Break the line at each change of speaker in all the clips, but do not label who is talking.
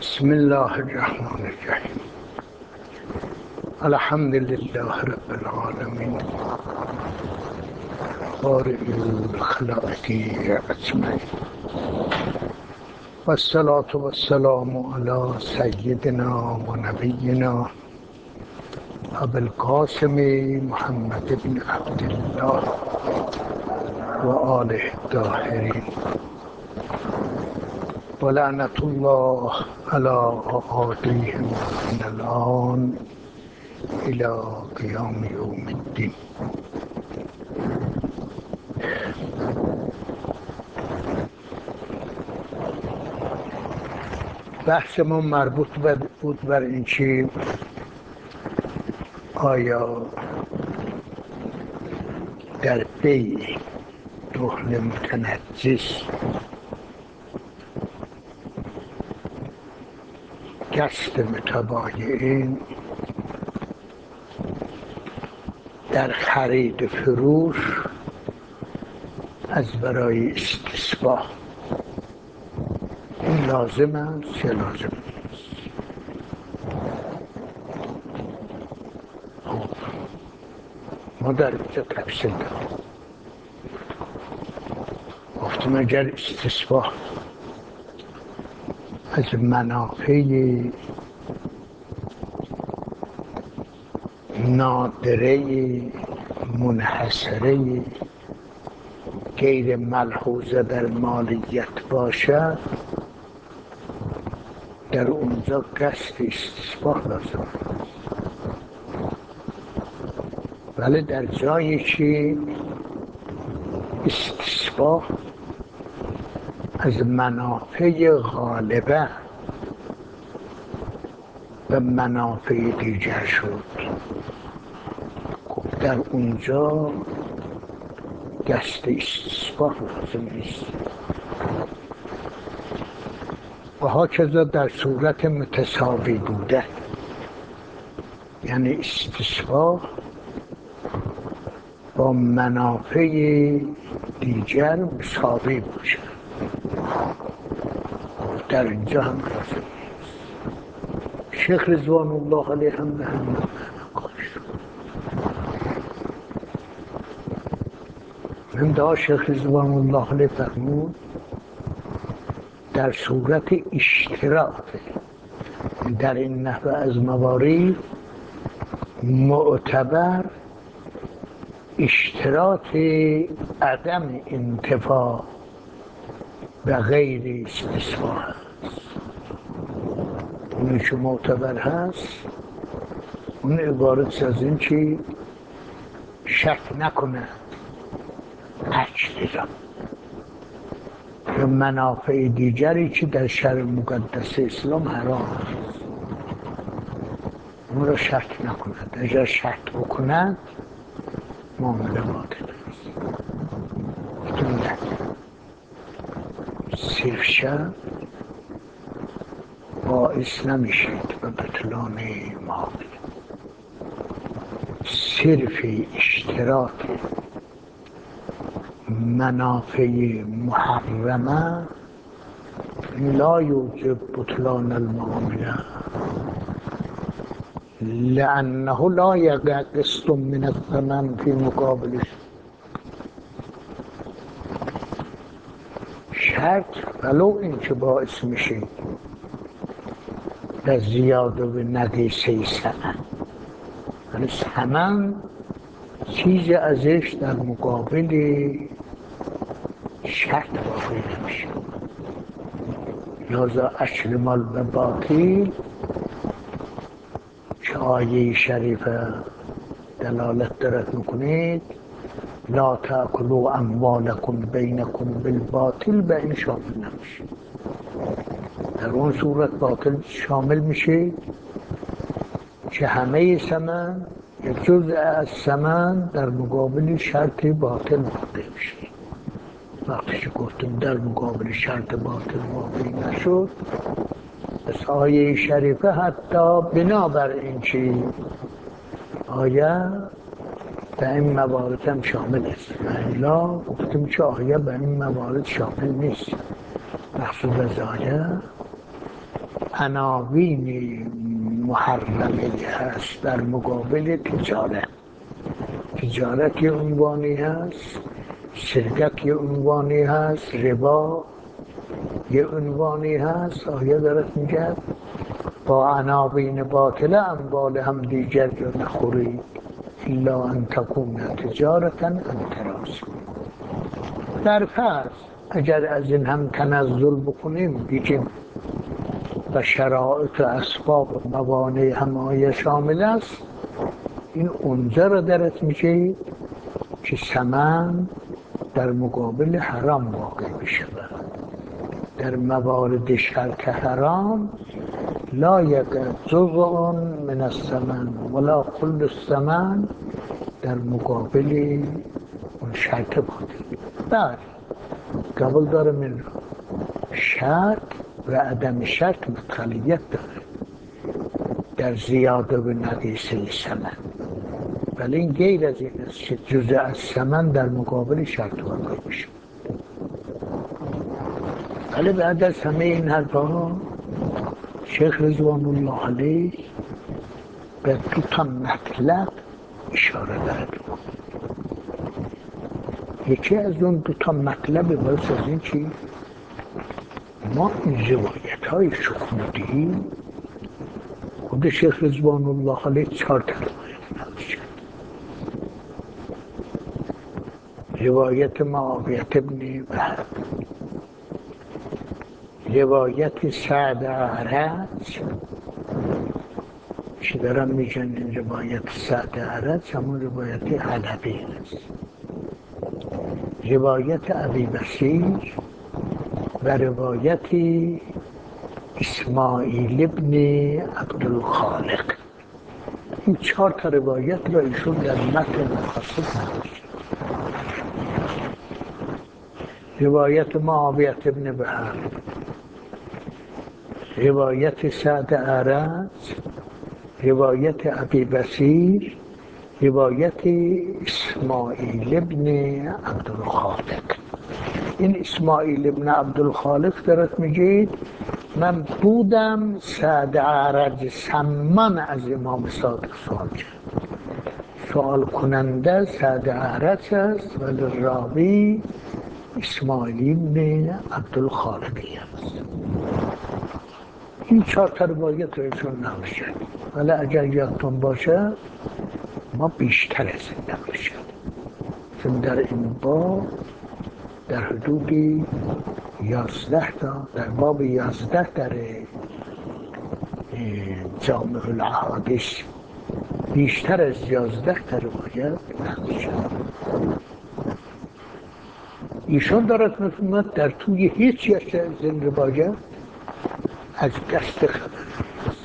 بسم الله الرحمن الرحیم. الحمد لله رب العالمین بارئ الخلائق اجمعین و الصلاة و السلام علی سیدنا و نبینا ابی القاسم محمد بن عبدالله و آله الطاهرین و لعنت الله علی اعادیهم من الآن الی قیام یوم الدین. بحثمون مربوط بود بر این که آیا در بیع رهن متنجس قصد متبایعین در خرید فروش از برای استصباح این لازم است یا لازم نیست؟ خب ما در اینجا تفصیل داریم. گفتیم اگر استصباح از منافع نادره منحصره غیر ملحوظه در مالیت باشد، در اونجا قصد استصباح لازم. ولی در جایی که استصباح از منافع غالبه و منافع دیگر شد، خب در اونجا قصد استصباح لازم نیست. و هاکذا در صورت متساوی بوده، یعنی استصباح با منافع دیگر مساوی باشد، در اینجا هم لازم نیست. شیخ رضوان الله علیه هم به همین امدا شیخ رضوان الله علیه فرمود در صورت اشتراط در این نحوه از موارد معتبر اشتراط عدم انتفاع به غیر استصباح هست. اونی که معتبر هست اون عبارت از این که شک نکنه اجترا یا منافع دیگری که در شرع مقدس اسلام حرام است، اون را شک نکند. اگر شک بکند معامله باطل است. گفتم نه، صرف شک باعث نمیشید به بطلان معامله. صرف اشتراط منافع محرمه لا یوجب بطلان المعامله، لأنه لا یقع قسط من الثمن فی مقابلش. شرط ولو این که باعث میشه در زیاده و نقیصه ثمن، یعنی ثمن چیز ازش در مقابل شرط واقع نمیشه. لذا اکل مال به باطل که آیه شریفه دلالت دارد میکنید لا تأکلوا اموالکم بینکم بالباطل، به این شامل نمیشه. در اون صورت باطل شامل میشه که همه ثمن یک جزء از ثمن در مقابل شرط باطل واقع میشه. وقتی که گفتیم در مقابل شرط باطل واقع نشد، از آیه شریفه حتی بنابر این که آیه به این موارد هم شامل است، الا گفتیم که آیه به این موارد شامل نیست. مقصود از آیه عناوین محرمه هست در مقابل تجارت. تجارت یه عنوانی هست، شرکت یه عنوانی هست، ربا یه عنوانی هست. آیه دارد میگه با عناوین باطله اموال هم دیگر رو نخورید الا ان تکون تجارتا عن تراض. در فرض اگر از این هم تنزل بکنیم بگیم و شرایط و اسباب و موانع هم آیه شامل است، این اونجا رو درت میشه که ثمن در مقابل حرام واقع میشه. در موارد شرط حرام لا یقع جزء من الثمن ولا کل الثمن در مقابل اون شرط بوده. بله قبول داره من رو شرط و عدم شرط متخلیت داره در زیاده و نقیصه ثمن، ولی این غیر از این است که جزء از ثمن در مقابل شرط واقع میشه. ولی بعد از همه این حرفا شیخ رضوان الله علیه به دو تا مطلب اشاره دارد. یکی از اون دو تا مطلب باعث از این که ما این روایت های شخوندی خود شیخ رضوان الله علیه 4 تا روایت نقل کرد. روایت معاویه ابن وهب، روایت سعد اعرج که دارم میگن این روایت سعد اعرج همون روایت حلبی است، روایت ابی بصیر و روایت اسماعیل ابن عبدالخالق. این 4 تا روایت را ایشون در متن مقاصد نقل کرد. روایت معاویه ابن وهب، روایت سعد اعرج، روایت ابی بصیر، روایت اسماعیل ابن عبدالخالق. این اسماعیل ابن عبدالخالق دارد میگه من بودم سعد اعرج سمان از امام صادق سوال کرد. سوال کننده سعد اعرج است ولی راوی اسماعیل ابن عبدالخالقی است. این 4 تا روایت رو ایشون نقل کرد، ولی اگر یادتون باشه ما بیشتر از این نقل کرد، چون در این باب در حدود 11 تا در باب 11 در جامع الاحادیث بیشتر از 11 تا روایت نقل کرد. ایشون دارد میفرماید در توی هیچ یک از این روایت از دست خبر نیست.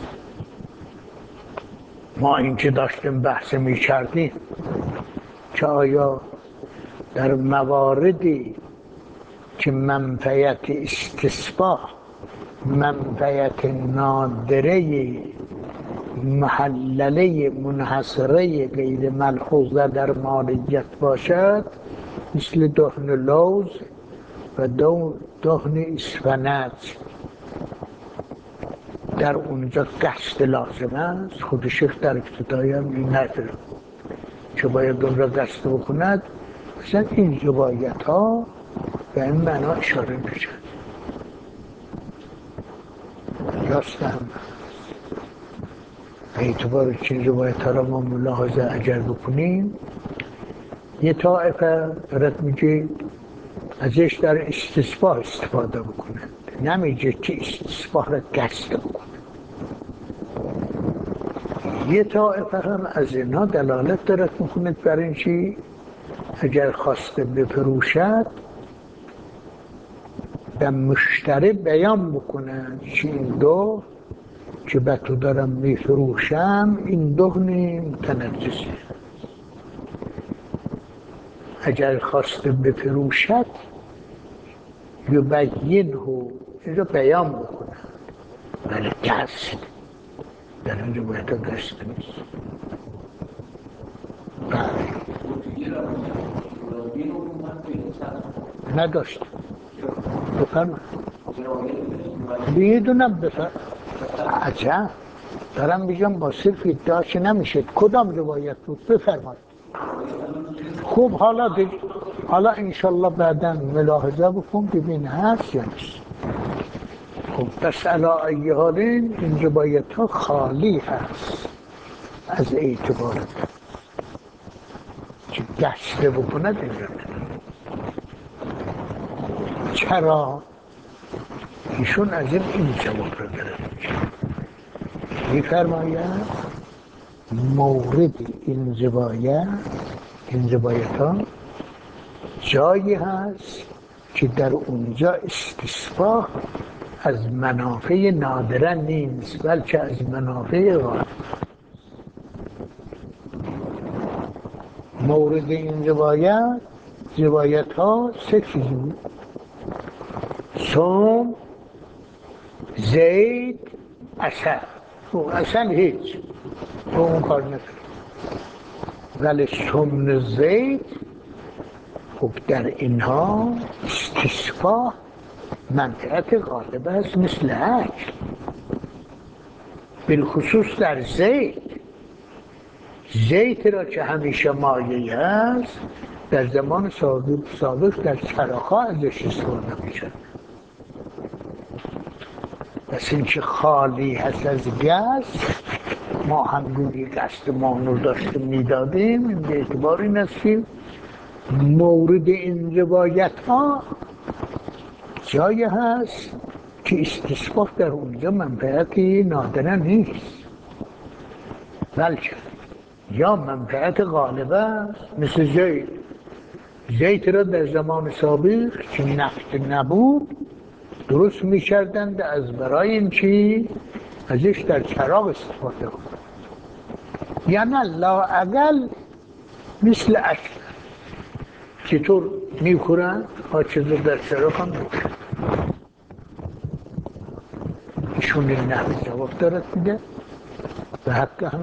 ما اینکه داشتیم بحث میکردیم که آیا در مواردی که منفعت استصباح، منفعت نادره محلله منحصره غیر ملحوظه در مالیت باشد، مثل دهن لوز و دهن اسفنج، در اونجا قصد لازم است. خود شیخ در ابتدای هم این نداره که باید اون را قصد بکند. مثلا این روایت ها به این معنا اشاره میشه. راست هم اعتبار که این روایت ها را ما ملاحظه اگر بکنیم، یه طائفه دارد میگه ازش در استصباح استفاده بکنه، نمیگه که استصباح را قصد بکنه. یه طائفه هم از اینها دلالت دارد میکنه بر این چی اگر خواسته بفروشد به مشتری بیان بکنه که این دو که به تو دارم میفروشم این دهن متنجسه. اگر خواسته بفروشد یبینه، اینجا بیان بکنه، ولی قصد در این روایت قصد نیست. نداشت بفرمایید. یه دونم بفرمایید. عجب، دارم میگم با صرف ادعاش نمیشه. کدام روایت بود؟ بفرمایید. خوب حالا انشالله بعدا ملاحظه بکن ببین هست یا نیست. خب پس علی ای حال این روایت ها خالی هست از اعتبار که گشته بکند اینجا. چرا؟ ایشون از این جواب رو گرفت. می‌فرماید مورد این روایت ها جایی هست که در اونجا استصفا از منافع نادره نیست بلکه از منافع غالب. مورد این روایت ها سه چیز بود: سم، زید، عسل. عسل هیچ با اون کار نکنه، ولی سمن زید خب در اینها استصفا منفعت غالب است مثل اکل، بالخصوص در زیت را که همیشه مایه است در زمان سابق در چراغ‌ها ازش استفاده میشه. پس این که خالی هست از گز، ما هم روی گست ما رو داشتیم میدادیم، این به اعتبار این است که مورد این روایت ها جایی هست که استصفا در اونجا منفعتی نادره نیست بلکه یا منفعت غالب است مثل زیت را در زمان سابق که نفت نبود درست می‌کردند از برای این که ازش در چراغ استفاده کنند. یعنی لااقل مثل اکل چطور می‌خورند آچیز در چراغ هم می‌خورند. ایشون این نحوه جواب دارد میده و حق هم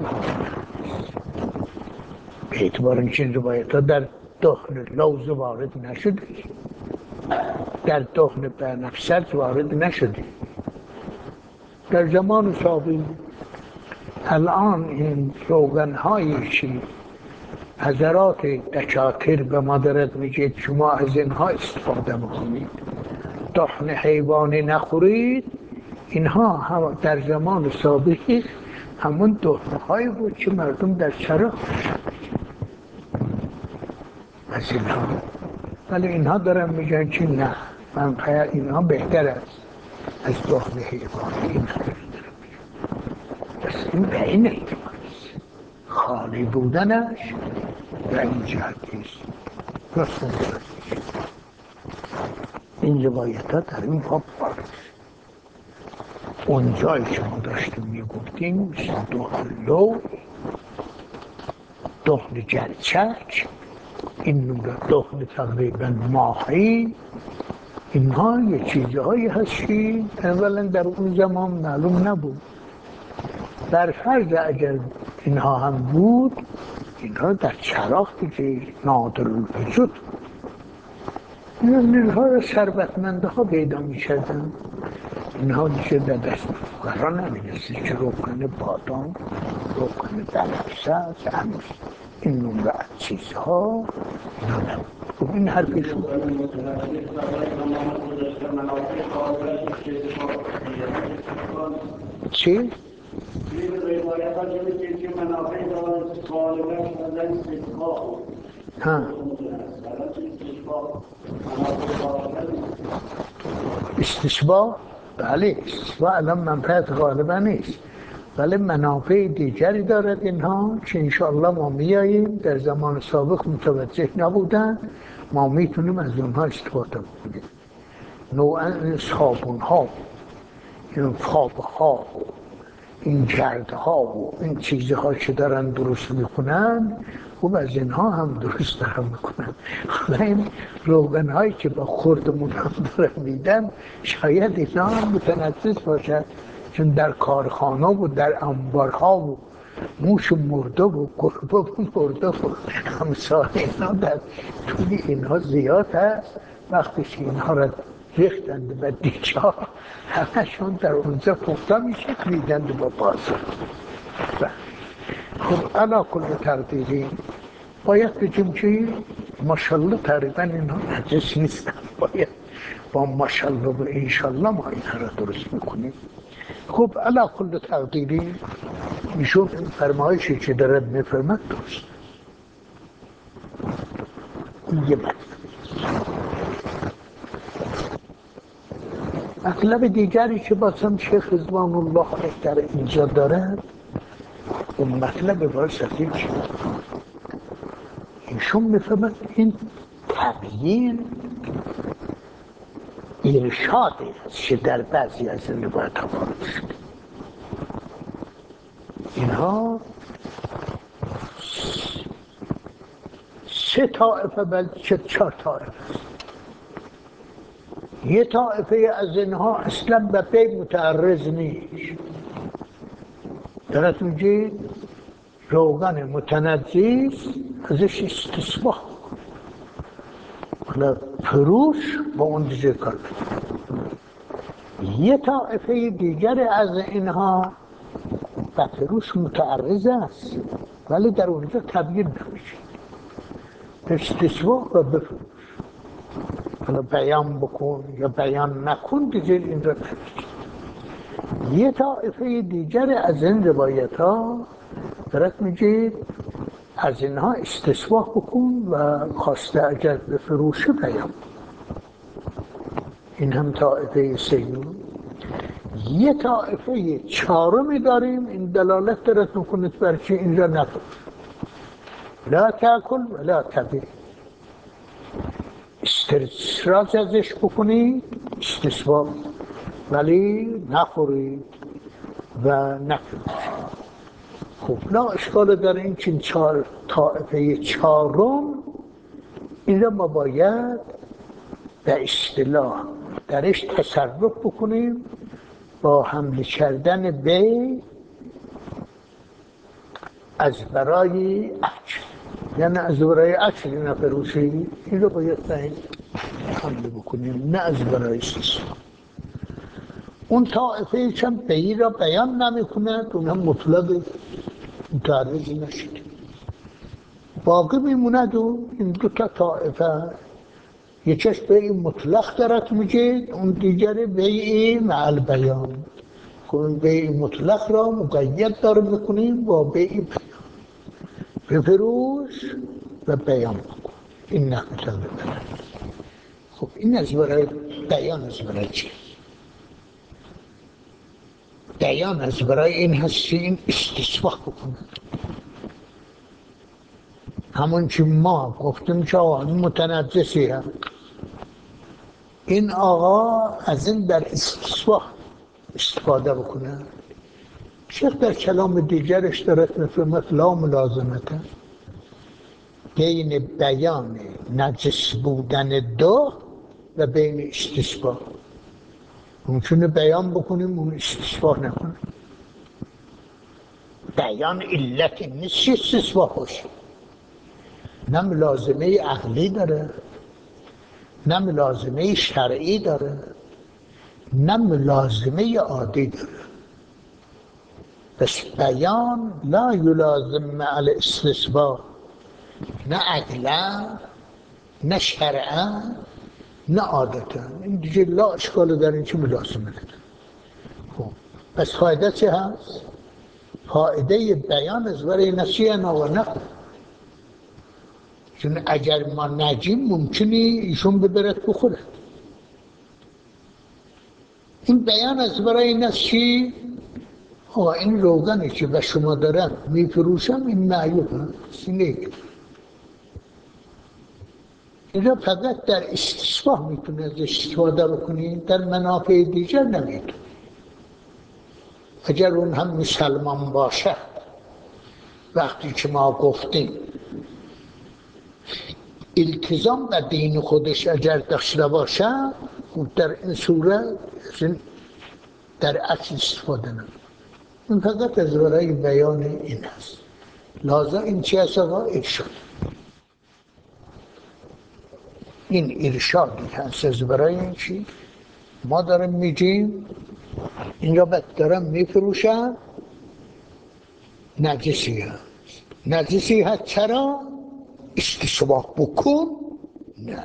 به اعتبار این روایت ها در دهن لوز وارد نشده، در دهن بنفسج وارد نشده. در زمان سابق الان این روغن هایی که حضرات دکاتر به ما دارد میگه شما از اینها استفاده بکنید، دهن حیوانی نخورید، اینها هم در زمان سابق همون دهنه هایی بود که مردم در چراغ از اینها، ولی اینها دارن میگن که نه، منفعه اینها بهتر است از دهن حیوانی. پس این به این اعتبار خالی بودنش و این جهت نیست. این روایت ها در این باب بارد. اون جایی که ما داشتیم میگفتیم مثل دهن لو، دهن گرچک، این نوع دهن تقریبا ماهی، اینها یه چیزهایی هست که اولا در اون زمان معلوم نبود. در فرض اگر اینها هم بود، اینها در چراغ دیگه نادر الوجود، اینها را ثروتمنده ها پیدا می کردن. اینها دیگه در دست فقرا نمی‌رسید که روغن بادام، روغن بنفسج، این نوع چیزها اینا نبود. خب این حرفشون چی؟ استشباع؟ بله، استشباع الان منفعت غالبا نیست، ولی منافع دیگری دارد اینها که انشاءالله ما میاییم. در زمان سابق متوجه نبودن، ما میتونیم از اونها استفاده بکنیم. نوعا صابون ها، این فاب ها، این گرده ها و این چیزها که دارن درست میکنن، خوب از اینها هم درست دارن میکنن. و این روغن هایی که با خوردمون هم دارن میدن، شاید اینا هم متنجس باشد، چون در کارخانه و در انبارها و موش مرده و گربه و مرده و همسال اینا در طول اینها زیاد هست. وقتی که اینها را ریختند و دیچا همشون در اونجا پختا میشه میدند با بازار. خب علا کل تقدیری باید بگیم که ماشالله تقریبا اینا نجس نیستن، باید با ماشالله و انشالله ما اینها را درست میکنیم. خب علا کل تقدیری ایشون فرمایشی که دارد میفرمد درست. این یه مطلب دیگری که بازم شیخ رضوان الله علیه در اینجا دارد، اون مطلب باعث از این که ایشون میفهمد این تغییر ارشادی است که در بعضی از این روایت ها وارد شده. اینها 3 طایفه بلکه 4 طایفه است. یه طایفه از اینها اصلا به پی متعرض نیست، درست میگه روغن متنجس ازش استصباح حالا فروش با اون دیگه کار. یه طایفه دیگر از اینها به فروش متعرض است ولی در اونجا تبیین نمیشه، استصباح و بفروش، حالا بیان بکن یا بیان نکن دیگه این را نمیشه. یه طایفه دیگر از این روایت ها درست میگه از اینها استصباح بکن و خواسته اگر به فروش بیان. این هم طایفه سیون. یه طایفه 4 داریم، این دلالت دارد میکنید بر چی اینجا نفروش، لا تاکل و لا تبیع، استرسراج ازش بکنید استصباح ولی نخورید و نفروشید. خب لا اشکال داره این که 4 طایفه 4 این را ما باید به اصطلاح درش تصرف بکنیم با حمل کردن به از برای اکل، یعنی از برای اکل نفروشی، این رو باید به حمل بکنیم نه از برای استصباح. اون طایفه چون بهی را بیان نمی کند اون هم مطلق متعرض نشد، باقی میموند و این 2 طایفه یکیش بیع مطلق دارد میگه، اون دیگری بیع مع بیان. خب بیع مطلق را مقید داره میکنیم با بیع بیان، بفروش و بیان بکن، این نقطه ببرد. خب این از برای بیان، از برای چی؟ بیان از برای این هست که این استصباح بکنه، همون که ما گفتیم که آقا متنجسی هم این آقا از این در استصباح استفاده بکنه. شیخ در کلام دیگرش دارد میفرماید لا ملازمته بین بیان نجس بودن 2 و بین استصباح. ممکنه بیان بکنیم اون استصباح نکنیم، بیان علت نیست که استصباح باشه، نه ملازمه عقلی داره نه ملازمه شرعی داره نه ملازمه عادی داره. بس بیان لا یلازم مع الاستصباح، نه عقلا نه شرعا نه عادتا، این دیگه لا اشکال در این که ملازمه نداره. خب پس فایده چه هست؟ فایده بیان از برای نسیه ناغه نکن، چون اگر ما نجیم ممکنه ایشون ببرد بخوره. این بیان از برای نسیه این روغنی که به شما دارم میفروشم این معیوب هست، نیک اینجا فقط در استصباح میتونه از استفاده بکنی، در منافع دیگر نمیتونه. اگر اون هم مسلمان باشه، وقتی که ما گفتیم التزام به دین خودش اگر داشته باشه، در این صورت در اصل استفاده نمیکنه. این فقط از برای بیان این هست. لازم این چی هست آقا؟ ارشاد. این ارشادی هست از برای این چی؟ ما داریم میگیم اینجا دارم میفروشم نجسی هست. نجسی هست چرا؟ استشباه بکن؟ نه،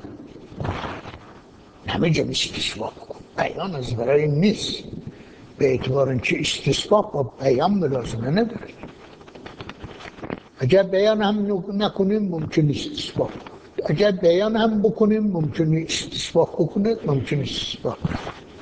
نمیگم استشباه بکن، بیان از برای نیست، به اعتبار اینکه استشباه با بیان ملازمه نداره. اگر بیان هم نکنیم ممکن استشباه بکن، اگر بیان هم بکنیم ممکن استشباه بکنه، ممکن استشباه بکنه.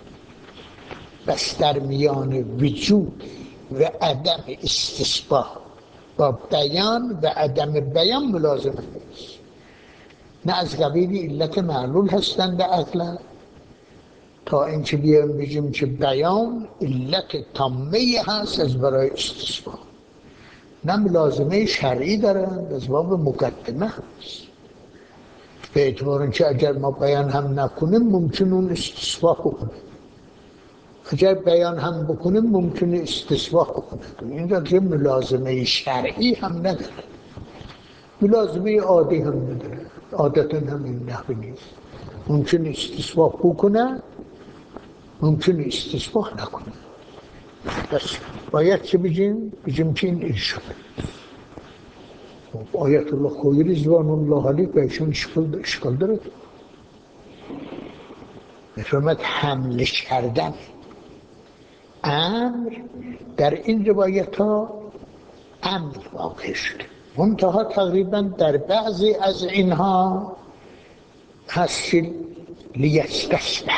بس در میان وجود و عدم استشباه با بیان و عدم بیان ملازمه نیست. نه از قبیل علت معلول هستند عقلا تا اینکه بیایم بگیم که بیان علت تامه هست از برای استشباه، نه ملازمه شرعی دارند، از باب مقدمه هست. به اعتبار اینکه اگر ما بیان هم نکنیم ممکن اون استشباه بکنه، اگر بیان هم بکنیم ممکنه استصلاح بکنه. اینجا که ملازمه شرعی هم نداره، ملازمه عادی هم نداره، عادتا هم این نحوی نیست. ممکن استصلاح بکنه، ممکن استصلاح نکنه. پس باید چه بگیم؟ بگیم که این ارشاد. آیت الله خویی رضوان الله علیه بهشون اشکال داره، میفرماید حمله کردن امر در این روایت ها امر واقع شده، منتها تقریبا در بعضی از اینها هست که لیستشبه،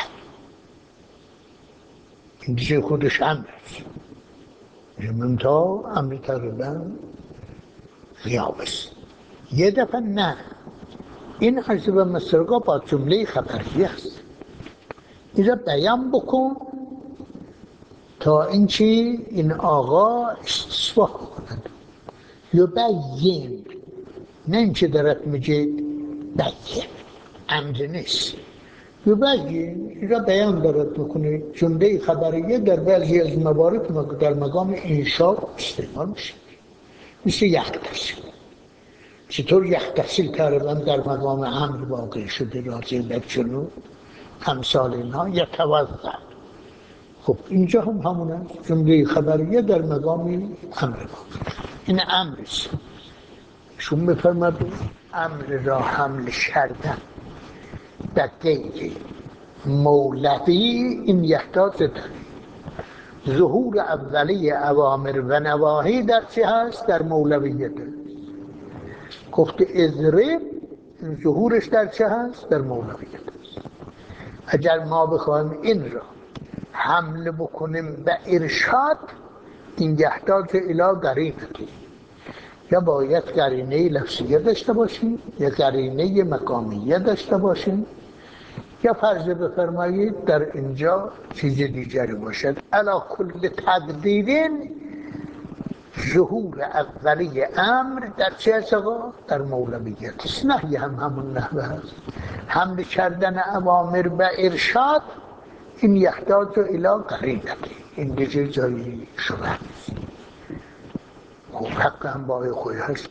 این دیگه خودش امر است، منتها امر تقریبا غیاب است. یه دفعه نه، این حسب مصرقا با جمله خبری است، اینجا بیان بکن تا اینکه این آقا استصلاح کند. یبین، نه اینکه درت میگه بین، امر نیست. یبین اینجا بیان دارد میکنه. جمله خبریه در بعضی از موارد در مقام انشاء استعمال میشه، مثل یختصیل. چطور یختصیل تقریبا در مقام امر واقع شده، راجع به جنوب امثال اینها یتوضا. خب اینجا هم همون است، جمله خبریه در مقام امر واقع، این امر است. شون میفرماد امر را حمل کردن به غیر مولوی، این یحتاج داره. ظهور اولی اوامر و نواهی در چه هست؟ در مولویت. گفت اضرب، ظهورش در چه هست؟ در مولویت هست. اگر ما بخوایم این را حمل بکنیم به ارشاد، این یحتاج الی قرینه، یا باید قرینه لفظیه داشته باشیم یا قرینه مقامیه داشته باشیم، یا فرض بفرمایید در اینجا چیز دیگری باشد. علی کل تقدیرین ظهور اولی امر در چه است؟ در مولویت است. نهی هم همون نحوه هست. حمل کردن اوامر به ارشاد، این یحتاج الی قرینه، این دیگه جایی شبه نیست. خب حق هم با خوی هست،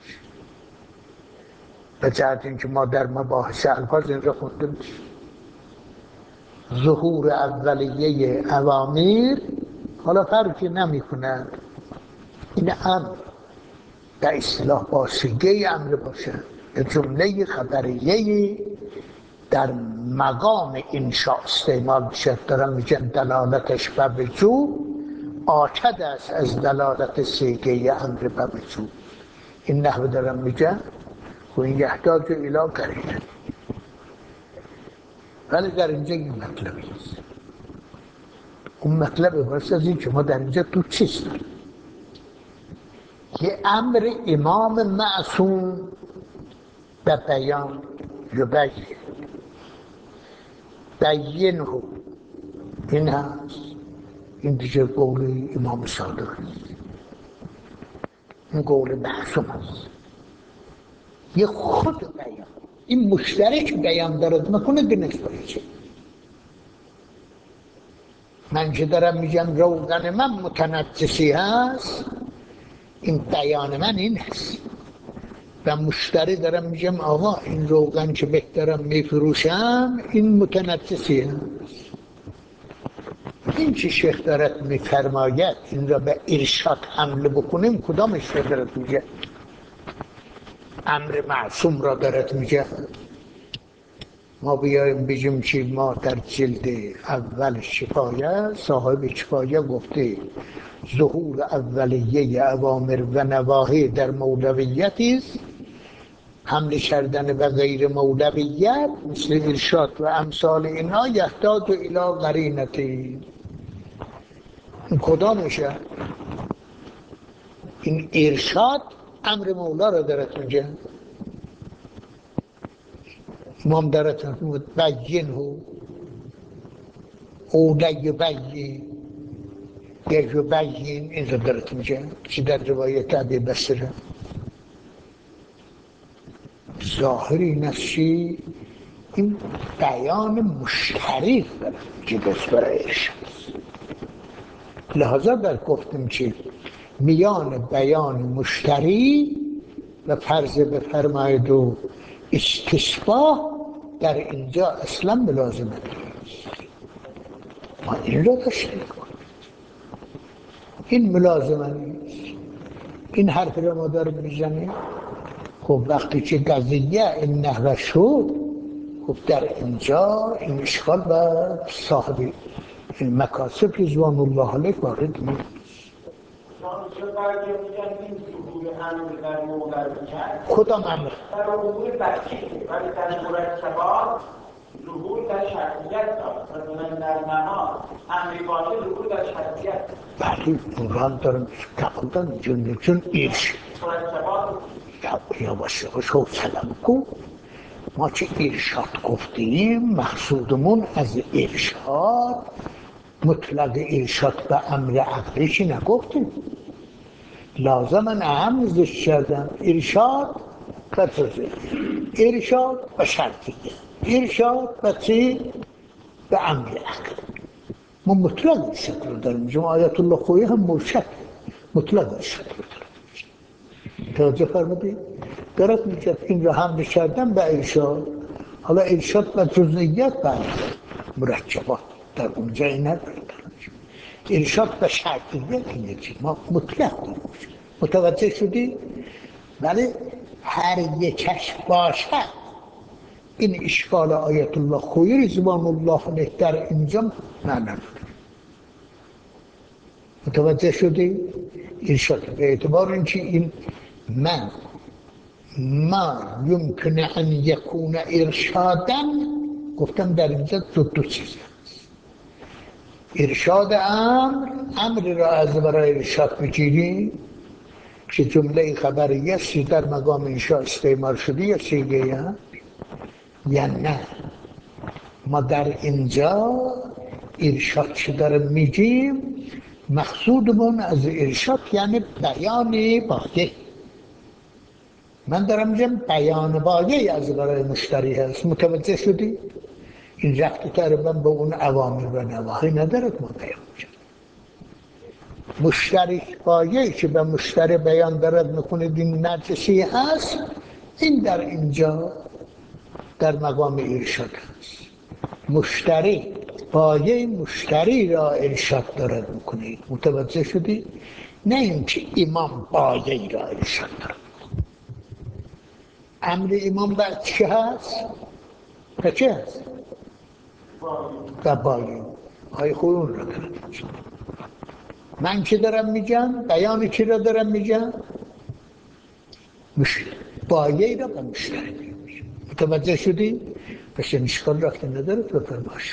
به جهت اینکه ما در مباحث الفاظ اینجا خوندیم ظهور اولیه اوامر، حالا فرقی نمی کند این امر در اصطلاح با صیغه امر باشه، جمله خبریه در مقام انشاء استعمال بشه. دارم میگن دلالتش به وجوب آکد است از دلالت صیغه امر به وجوب. این نحوه دارم میگن و این یحتاج الی قرینه. ولی در اینجا این مطلبی است. اون مطلب واسه از این که ما در اینجا تو چیست داریم؟ یه امر امام معصوم به بیان یبین، بینه، این هست. این دیگه قول امام صادق است، این قول معصوم است. یه خود بیان، این مشترک بیان دارد میکنه به نسبت چه؟ من که دارم میگم روغن من متنجسی هست، این بیان من این هست. و مشتری دارم میگم آقا این روغن که بهترم میفروشم این متنجسی هست. این که شیخ دارد میفرماید این را به ارشاد حمله بکنیم، کدامش را دارد میگه؟ امر معصوم را دارد میگه. ما بیایم بگیم که ما در جلد اول شفایه، صاحب شفایه گفته ظهور اولیه اوامر و نواهی در مولویت است، حمله کردن به غیر مولویت مثل ارشاد و امثال اینا یحتاج الی قرینتی. این کدامشه؟ این ارشاد امر مولا را دارد میگه. امام دارد بین او لیبین یبین، این را دارد میگه که در روایت ابی بصره. ظاهر این است که این بیان مشترک دارد که دست برای ارشاد. لحاظا در گفتیم که میان بیان مشتری و فرض بفرمایید و استثباء در اینجا اصلا ملازمه نیست. ما این را تشریح کنیم، این ملازمه نیست. این حرف را ما داریم میزنیم. خب وقتی که قضیه این نحوه شد، خب در اینجا این اشکال و صاحب این مکاسب رضوان الله علیه وارد نیست. کدام امر؟
در امور بچه ولی در مرکبات ظهور در شرطیت دارد. مثلا در نماز امری باشه ظهور در شرطیت.
بله قرآن دارم قبول دارم چون ایرش
مرکبات
یا باشه شو سلام کو. ما چه ارشاد گفتیم، مقصودمون از ارشاد مطلق ارشاد به امر عقلی چی نگفتیم. لازم من اهم ذکر کردم ارشاد و توضیح، ارشاد و شرطیه، ارشاد و چی؟ به امر عقل. ما مطلق ارشاد رو داریم. جمع آیت الله خویی هم مرشد مطلق ارشاد رو داریم. توجه فرمودید؟ دارد میگه این را حمل کردن به ارشاد. حالا ارشاد و جزئیات و مرکبات در اونجا این ندارد. ارشاد به شرطیت اینه که ما مطلق داریم. متوجه شدی؟ ولی هر یکش باشد این اشکال آیت الله خویی رضوان الله علیه در اینجا معنی. متوجه شدی؟ ارشاد به اعتبار اینکه این من ما یمکن ان یکون ارشادن گفتم در اینجا دو چیز هست. ارشاد امر را از برای ارشاد بگیریم که جمله خبریه سی در مقام انشاء استعمال شده یا سیگه یا نه. ما در اینجا ارشاد چه دارم میگیم، مقصودمون از ارشاد یعنی بیان بایه. من دارم میگم بیان بایه از برای مشتری هست. متوجه شدی؟ این رفت تقریبا به اون اوامر و نواهی ندارد. ما بیان میگم مشتری بایه که به مشتری بیان دارد میکنه این نجسی هست، این در اینجا در مقام ارشاد هست. مشتری بایه مشتری را ارشاد دارد میکنه. متوجه شدی؟ نه اینکه امام بایه را ارشاد دارد. امر امام بعد چه هست؟ به چه هست؟ به بایه. های خودون را دارد میگم. من چه دارم میگم؟ بیان چی را دارم میگم؟ بایه را به مشتری میگم. متوجه شدی؟ پس این اشکال را که نداره تو فرماشو.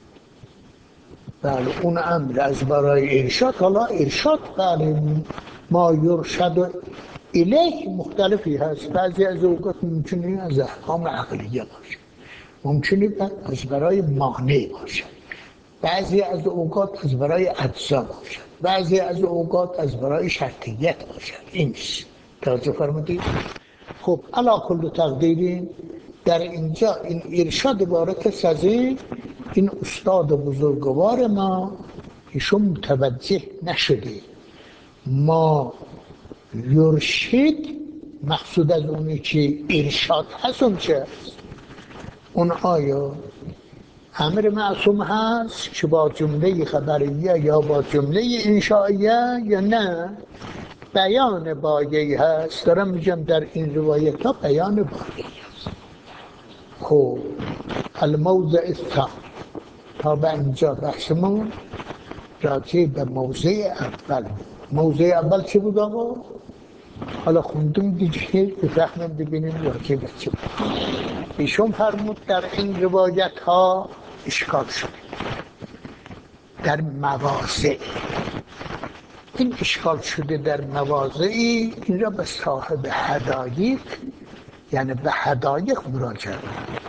بله اون امر از برای ارشاد. حالا ارشاد بله ما یرشد الیه مختلفی هست. بعضی از اوقات ممکنه از احکام عقلیه باشه، ممکنه از برای مانع باشه، بعضی از اوقات از برای اجزا باشه، بعضی از اوقات از برای شرطیت باشه. این نیست. توجه فرمودید؟ خب علا کل تقدیرین در اینجا این ارشاد عبارت سازی این استاد بزرگوار ما ایشون متوجه نشده. ما یرشد مقصود از اونی که ارشاد هست اون چه هست؟ اون آیا امر معصوم هست که با جمله خبریه یا با جمله انشائیه یا نه بیان بایه‌ای هست. دارم میگم در این روایت ها بیان بایه‌ای هست. خب الموضع الثانی، تا به اینجا بحثمون راجع به موضع اول. موضع اول چه بود آقا؟ حالا خوندیم دیگه بفهمیم ببینیم راجع به چه بود. ایشون فرمود در این روایت ها اشکال شده در مواضع. این اشکال شده در مواضعی، این را به صاحب حدایق یعنی به حدایق مراجعه کنید.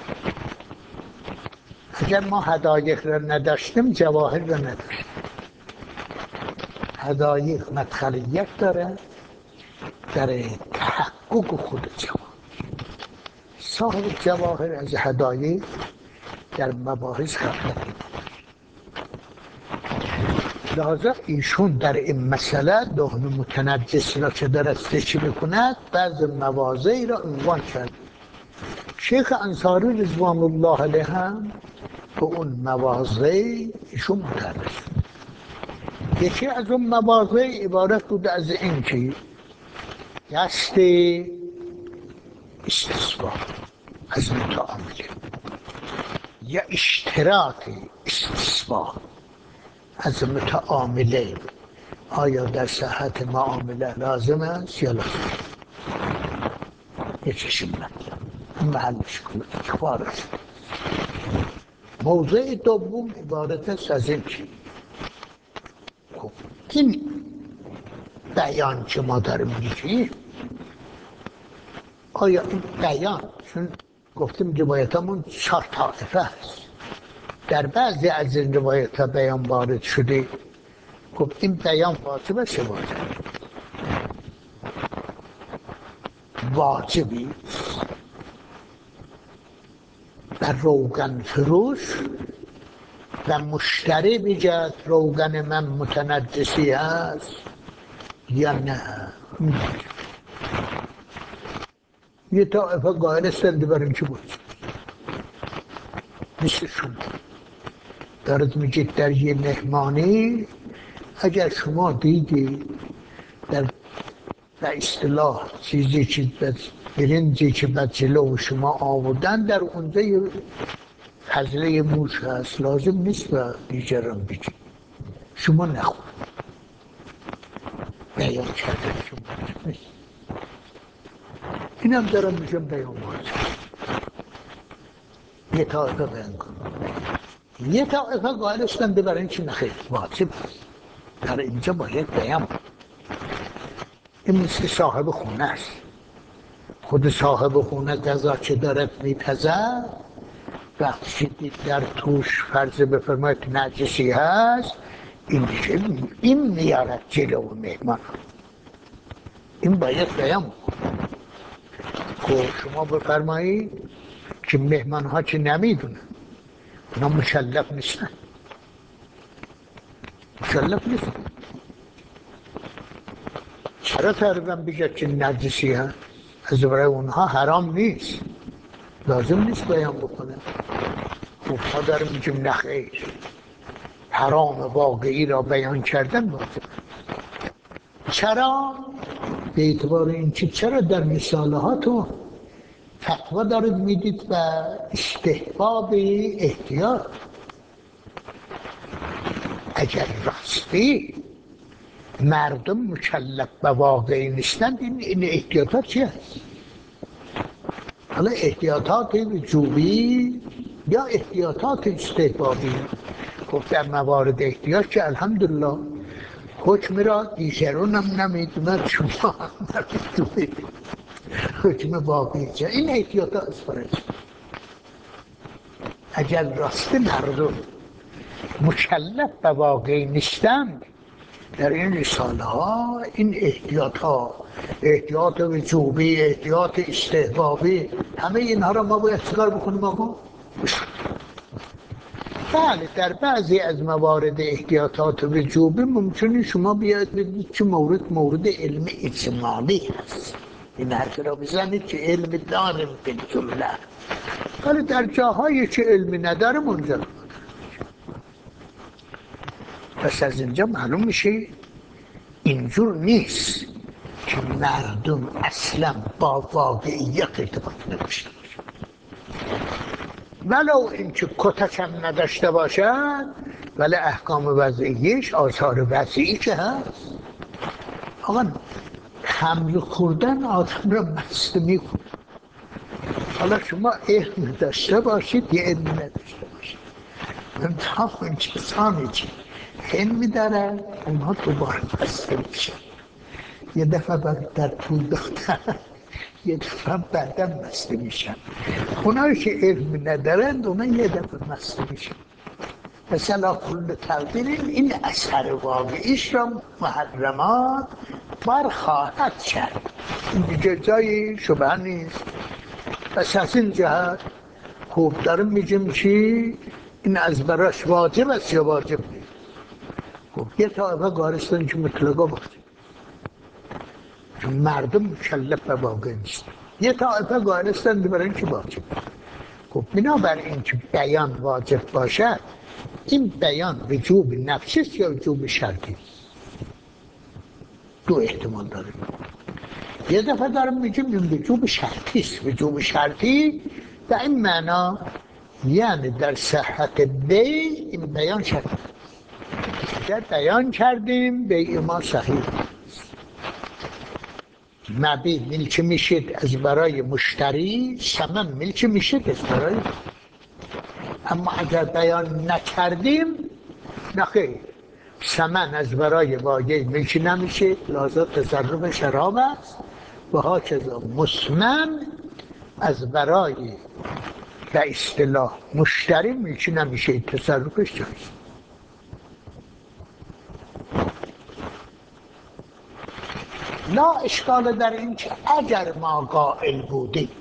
اگر ما حدایق را نداشتیم جواهر را نداشتیم. حدایق مدخلیت داره در تحقق خود جواهر. صاحب جواهر از حدایق در مباحث غفلت نداره. لذا ایشون در این مسئله دهن متنجس را که دارد ذکر میکند بعض مواضعی را عنوان کرد. شیخ انصاری رضوان الله علیه هم به اون مواضع ایشون متعرض. یکی از اون مواضع عبارت بود از این که دست استصبا از متعامله یا اشتراط استصبا از متعامله آیا در صحت معامله لازم است یا لازم؟ یکیشون مطلب محلش کنید که خارج. موضوع دوم عبارت است از این که خب این بیان که ما داریم میگیم آیا این بیان، چون گفتیم روایتمون 4 طایفه هست، در بعضی از این روایت ها بیان وارد شده. خب این بیان واجب است چه واجب؟ واجبی در روغن فروش و مشتری بگد روغن من متنجسی هست یا نه. یه طایفه قائل هستند بر این چه بود؟ مثل شما دارد میگید در یه مهمانی اگر شما دیدی در به اصطلاح چیزی که برنجی که به جلو شما آوردن در اونجا یه فضله موش هست، لازم نیست به دیگران بگید، شما نخور. بیان کردن شما نیست. این هم دارم میشم بیان واجب. یه طایفه بیان کن، یه طایفه قائل هستند برای این چی نخیر واجب در اینجا باید بیان. این مثل صاحب خونه است. خود صاحب خونه غذا که دارد میپزد وقتی در توش فرض بفرمایید نجسی هست، این میارد جلو مهمان. این باید بیان. خب شما بفرمایید که مهمان ها که نمیدونن اونا مشلف نیستن، مشلف نیستن. چرا تقریبا بگه که نجسی هست؟ از برای اونها حرام نیست، لازم نیست بیان بکنه. خب ما داریم میگیم نخیر، حرام واقعی را بیان کردن لازم. چرا؟ به اعتبار این که چرا در مثاله هاتون فتوا دارید میدید و استحباب احتیاط. اگر راستی مردم مکلف به واقعی نیستند این احتیاطات چی هست؟ حالا احتیاطات وجوبی یا احتیاطات استحبابی. خب در موارد احتیاط که الحمدلله حکم را دیگران هم نمیدونند شما هم نمیدونید، حکم واقعی چه؟ این احتیاطات اسفرج. اگر راستی مردم مکلف به واقعی نیستند در این رساله ها این احتیاط وجوبی، احتیاط استحبابی، همه اینها را ما باید چیکار بکنیم آقا؟ بله در بعضی از موارد احتیاطات وجوبی ممکنه شما بیاید بگید که مورد علم اجمالی هست، این حرف را بزنید که علم داریم به جمله، ولی در جاهایی که علمی نداریم اونجا پس از اینجا معلوم میشه اینجور نیست که مردم اصلا با واقعیت ارتباط نداشته باشن، ولو اینکه کتک هم نداشته باشن، ولی احکام وضعیش آثار وضعی که هست. آقا خمر خوردن آدم را مست میکنه. حالا شما علم داشته باشید یه علم نداشته باشید، منتها اون کسانی که علمی دارن اونها دوباره بسته میشن، یه دفعه در طول دادن یه دفعه بعدا بسته میشن. اونایی که علم ندارند اونا یه دفعه بسته میشن. مثلا کل تقدیر این اثر واقعیش را محرمات برخواهد کرد، این دیگه جایی شبه نیست. پس از این جهت خوب دارم میگم چی این از براش واجب است یا واجب نیست. خب یه طایفه گارستان که مطلقا واجب، چون مردم مکلف به واقع نیست. یه طایفه گارستان برای این که واجب. خب بنابراین که بیان واجب باشد، این بیان وجوب نفسی است یا وجوب شرطی؟ دو احتمال داره. یه دفعه دارم میگم این وجوب شرطی است. وجوب شرطی در این معنا یعنی در صحت بی این بیان شرط. اگر بیان کردیم بیع ما صحیح، مبیع ملک میشید از برای مشتری، ثمن ملک میشید از برای. اما اگر بیان نکردیم نخیر، ثمن از برای واقع ملک نمیشه، لازم تصرف شراب است و هاکذا مسمن از برای به اصطلاح مشتری ملک نمیشه، تصرفش جایز. لا اشکال در این که اگر ما قائل بودیم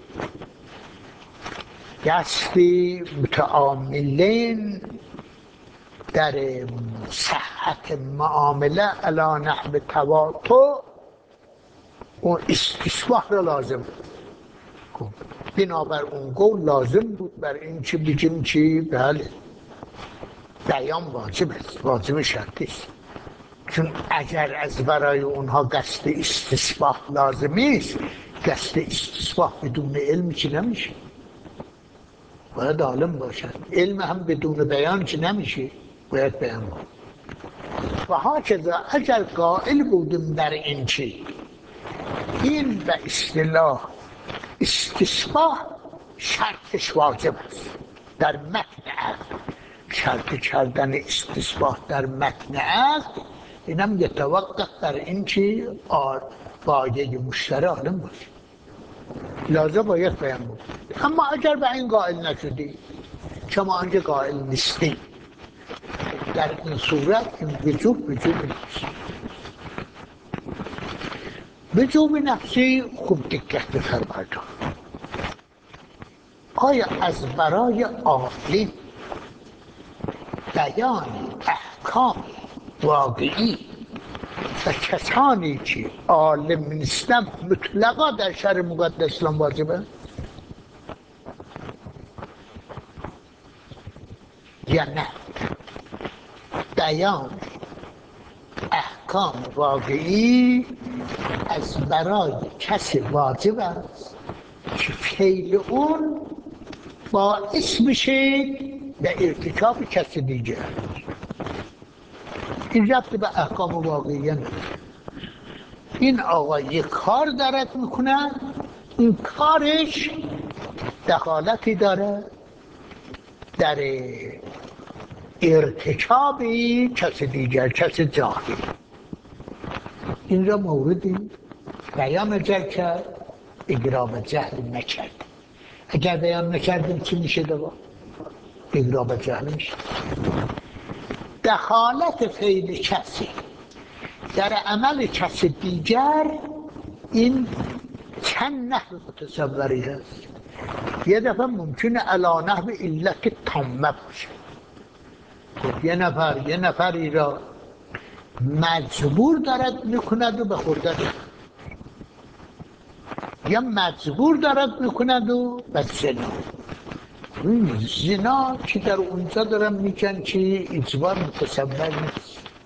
دستی متعاملین در صحت معامله علی نحو تواطؤ اون استصلاح را لازم بود. بنابر اون قول لازم بود بر این چی بگیم چی؟ بله بیان واجب است، واجب شرطی است. چون اگر از برای اونها قصد استصلاح لازمی است، قصد استصلاح بدون علم چی نمیشه، باید عالم باشد. علم هم بدون بیان چی نمیشه، باید بیان باشد. و هاکذا اگر قائل بودیم در این چی این به اصطلاح استصلاح شرطش واجب است در متن عقد، شرط کردن استصلاح در متن عقد اینم یتوقف بر این چی بایه مشتری عالم باشه، لازم باید بیان بود. اما اگر به این قائل نشدی، شما آنجا قائل نیستی، در این صورت این وجوب نیست. وجوب نفسی خوب دقت بفرمایید. آیا از برای عاقلین بیان احکام واقعی و کسانی که عالم نیستن مطلقا در شرع مقدس اسلام واجبه؟ یا نه بیان احکام واقعی از برای کسی واجب است که فعل اون باعث بشه به ارتکاب کسی دیگه؟ این ربط به احکام واقعی نه. این آقا یک کار دارد میکنه، این کارش دخالتی داره در ارتکابی کسی دیگر، کسی جاهل. این را موردی بیان جهل کرد، اقرام جهل نکرد. اگر بیان نکردیم چی میشه دوباره؟ اقرام جهل میشه. دخالت فعل کسی در عمل کسی دیگر این چند نحو متصوری هست. یه دفعه ممکنه علی نحو علت تامه باشه. خب یه نفری را مجبور دارد میکند و به خوردن، یا مجبور دارد میکند و به زنا. زنا که در اونجا دارم میگن که اجبار متصور نیست،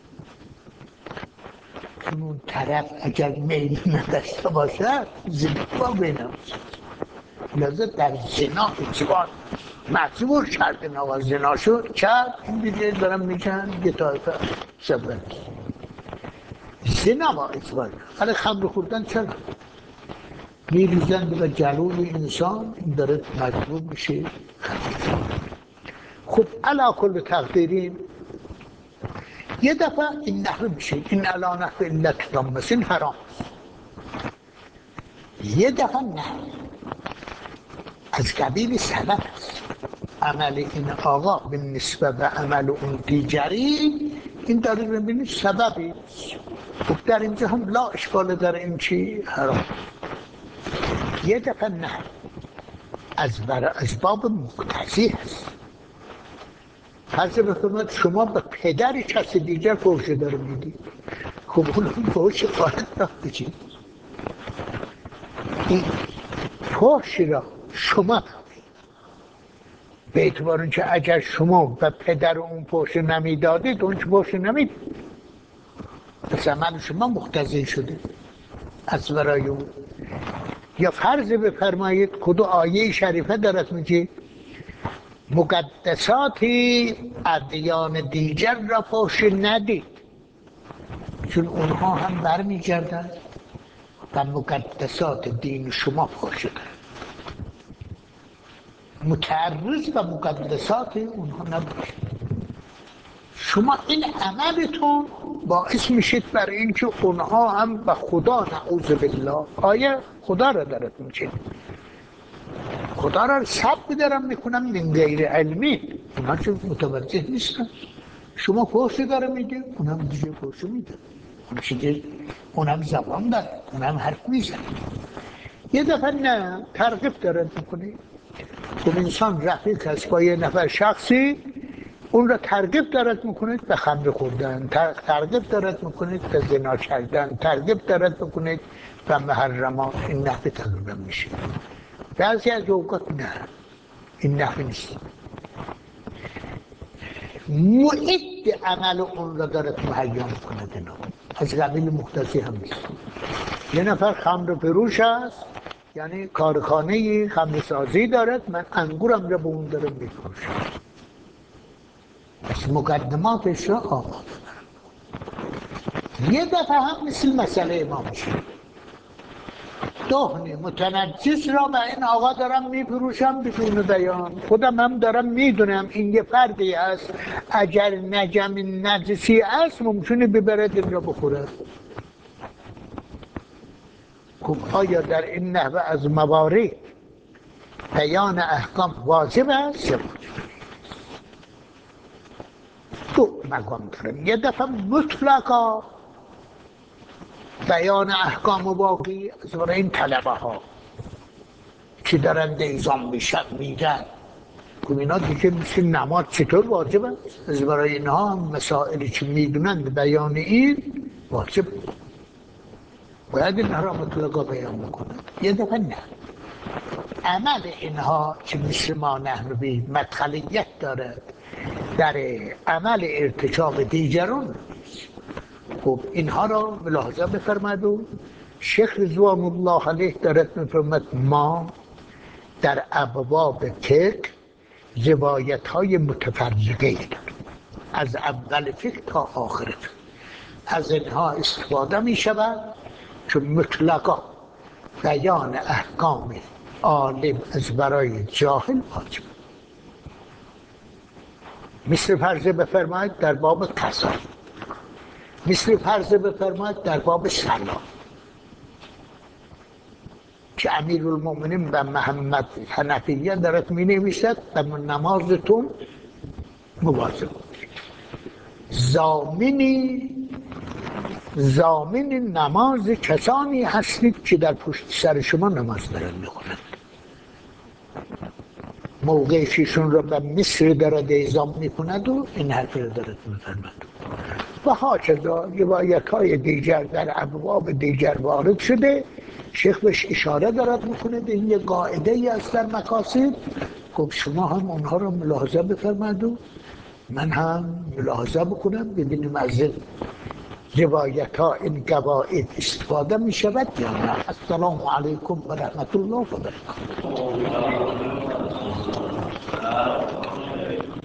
طرف اگر میل نداشته باشه زنا با بینم لذا در زنا اجبار مجبور کردن آقا زنا شد کرد این دیگه دارم میگن یه طایفه سبت زنا با اجبار ولی خمر خوردن چرا میریزن به جلوی انسان این داره مجبور میشه خب علا کل تقدیرین یه دفعه این نحوه میشه این علا نحوه علت دامسین حرام یه دفعه نه از قبیل سبب است عمل این آقا به نسبت به عمل اون دیگری این داره ببینید سببی خب در اینجا هم لا اشکال در این چی حرام یه دفعه نه از برای اسباب مقتضی هست فرض بفرمایید شما به پدر کسی دیگر فحش داره میدید خب اون فحش خواهد رفت بچید این فحشی را شما به اعتبار اینکه اگر شما به پدر اون فحش نمیدادید اون فحش نمیدید پس عمل شما مقتضی شده از برای اون یا فرض بفرمایید کدو آیه شریفه دارد میگه مقدساتی ادیان دیگر را فحش ندید چون اونها هم برمیگردن و مقدسات دین شما فحش دارد متعرض به مقدسات اونها نباشید شما این عملتون باعث میشید برای اینکه اونها هم به خدا نعوذ بالله آیه خدا را دارد میگه خدا را سب دارم میکنم من غیر علمی اونا چون متوجه نیستن شما فحش داره میگه اونم دیگه فحش میده اونم زبان داره اونم حرف میزنه یه دفعه نه ترغیب داره میکنه خب انسان رفیق هست با یه نفر شخصی اون را ترغیب دارد میکنید به خمر خوردن ترغیب دارد میکنید به زنا کردن ترغیب دارد میکنید به محرمات این نحوه تقریبا میشه بعضی از اوقات نه این نحوه نیست معد عمل اون را دارد مهیا میکند اینا از قبیل مقتضی هم نیست یه نفر خمر فروش است یعنی کارخانه خمرسازی دارد من انگورم را به اون دارم میفروشم پس مقدماتش را آماده دارم یه دفعه هم مثل مسئله امام شد دهن متنجس را به این آقا دارم میفروشم بدون بیان خودم هم دارم میدونم این یه فردی است اگر نجم نجسی است ممکنه ببرد این را بخورد خب آیا در این نحوه از موارد بیان احکام واجب است؟ دو مقام دارم یه دفعه مطلقا بیان احکام واقعی از برای این طلبه ها که دارن دیزام میشن میگن که اینا دیگه مثل نماز چطور واجب است از برای اینها هم مسائلی که میدونن بیان این واجب باید اینها را مطلقا بیان بکنن یه دفعه نه عمل اینها که مثل ما نحنوی مدخلیت داره در عمل ارتکاب دیگران خب اینها را ملاحظه بفرمایید و شیخ رضوان الله علیه دارد میفرماید ما در ابواب فقه روایت های متفرقه داریم از اول فقه تا آخر فقه از اینها استفاده می شود که مطلقا بیان احکام عالم از برای جاهل واجب مثل فرض بفرمایید در باب قضا مثل فرض بفرمایید در باب سلام که امیرالمومنین به محمد حنفیه دارد می نویسد در نمازتون مواظب ضامن نماز کسانی هستید که در پشت سر شما نماز دارند میخونند موقعشون را به مصر دارد اعزام میکند و این حرف را دارد میفرمد و هاکذا روایت های دیگر در ابواب دیگر وارد شده شیخ بهش اشاره دارد میکند این یه قاعده ای است در مقاصد خب شما هم اونها را ملاحظه بفرمایید و من هم ملاحظه بکنم ببینیم از روایت ها این قواعد استفاده می شود یا نه؟ السلام علیکم و رحمت الله و برکاته.